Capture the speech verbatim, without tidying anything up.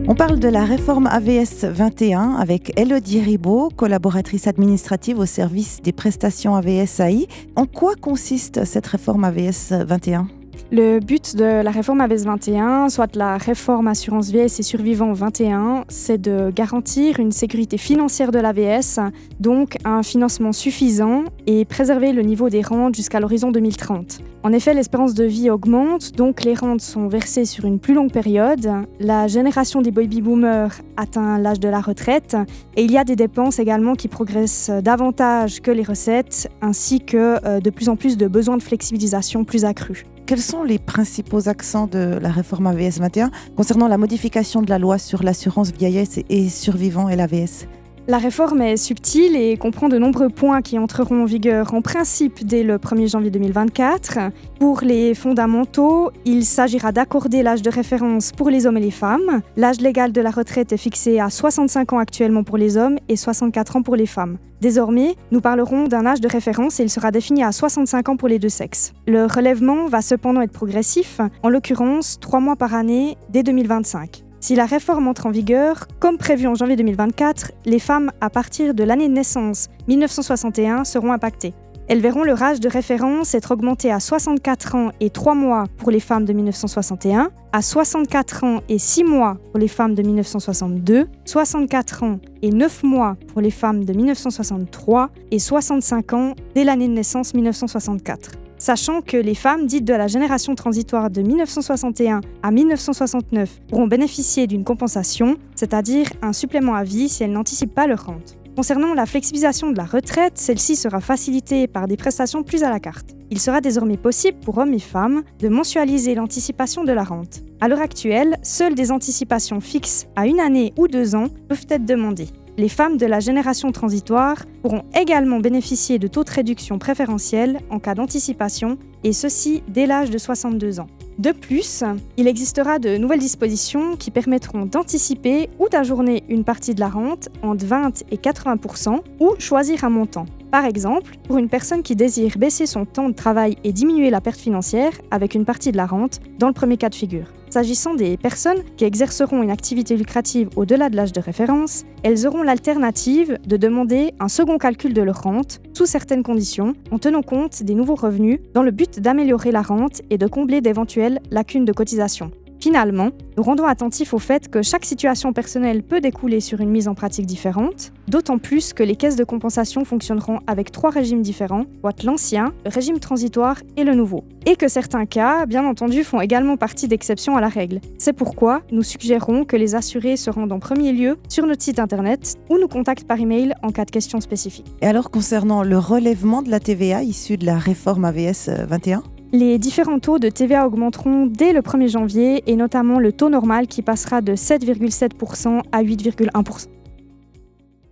On parle de la réforme A V S vingt et un avec Élodie Ribaud, collaboratrice administrative au service des prestations A V S A I. En quoi consiste cette réforme A V S vingt et un ? Le but de la réforme A V S vingt et un, soit la réforme assurance vieillesse et survivants vingt et un, c'est de garantir une sécurité financière de l'A V S, donc un financement suffisant et préserver le niveau des rentes jusqu'à l'horizon deux mille trente. En effet, l'espérance de vie augmente, donc les rentes sont versées sur une plus longue période. La génération des baby-boomers atteint l'âge de la retraite et il y a des dépenses également qui progressent davantage que les recettes, ainsi que euh, de plus en plus de besoins de flexibilisation plus accrus. Quels sont les principaux accents de la réforme A V S vingt et un concernant la modification de la loi sur l'assurance vieillesse et survivants et l'A V S ? La réforme est subtile et comprend de nombreux points qui entreront en vigueur en principe dès le premier janvier deux mille vingt-quatre. Pour les fondamentaux, il s'agira d'accorder l'âge de référence pour les hommes et les femmes. L'âge légal de la retraite est fixé à soixante-cinq ans actuellement pour les hommes et soixante-quatre ans pour les femmes. Désormais, nous parlerons d'un âge de référence et il sera défini à soixante-cinq ans pour les deux sexes. Le relèvement va cependant être progressif, en l'occurrence trois mois par année dès deux mille vingt-cinq. Si la réforme entre en vigueur, comme prévu en janvier deux mille vingt-quatre, les femmes à partir de l'année de naissance mille neuf cent soixante et un seront impactées. Elles verront leur âge de référence être augmenté à soixante-quatre ans et trois mois pour les femmes de mille neuf cent soixante et un, à soixante-quatre ans et six mois pour les femmes de mille neuf cent soixante-deux, soixante-quatre ans et neuf mois pour les femmes de mille neuf cent soixante-trois et soixante-cinq ans dès l'année de naissance mille neuf cent soixante-quatre. Sachant que les femmes dites de la génération transitoire de mille neuf cent soixante et un à mille neuf cent soixante-neuf pourront bénéficier d'une compensation, c'est-à-dire un supplément à vie si elles n'anticipent pas leur rente. Concernant la flexibilisation de la retraite, celle-ci sera facilitée par des prestations plus à la carte. Il sera désormais possible pour hommes et femmes de mensualiser l'anticipation de la rente. À l'heure actuelle, seules des anticipations fixes à une année ou deux ans peuvent être demandées. Les femmes de la génération transitoire pourront également bénéficier de taux de réduction préférentiels en cas d'anticipation, et ceci dès l'âge de soixante-deux ans. De plus, il existera de nouvelles dispositions qui permettront d'anticiper ou d'ajourner une partie de la rente entre vingt et quatre-vingts pour cent ou choisir un montant. Par exemple, pour une personne qui désire baisser son temps de travail et diminuer la perte financière avec une partie de la rente dans le premier cas de figure. S'agissant des personnes qui exerceront une activité lucrative au-delà de l'âge de référence, elles auront l'alternative de demander un second calcul de leur rente sous certaines conditions en tenant compte des nouveaux revenus dans le but d'améliorer la rente et de combler d'éventuelles lacunes de cotisation. Finalement, nous rendons attentifs au fait que chaque situation personnelle peut découler sur une mise en pratique différente, d'autant plus que les caisses de compensation fonctionneront avec trois régimes différents, soit l'ancien, le régime transitoire et le nouveau. Et que certains cas, bien entendu, font également partie d'exceptions à la règle. C'est pourquoi nous suggérons que les assurés se rendent en premier lieu sur notre site internet ou nous contactent par email en cas de questions spécifiques. Et alors concernant le relèvement de la T V A issu de la réforme A V S vingt et un ? Les différents taux de T V A augmenteront dès le premier janvier et notamment le taux normal qui passera de sept virgule sept pour cent à huit virgule un pour cent.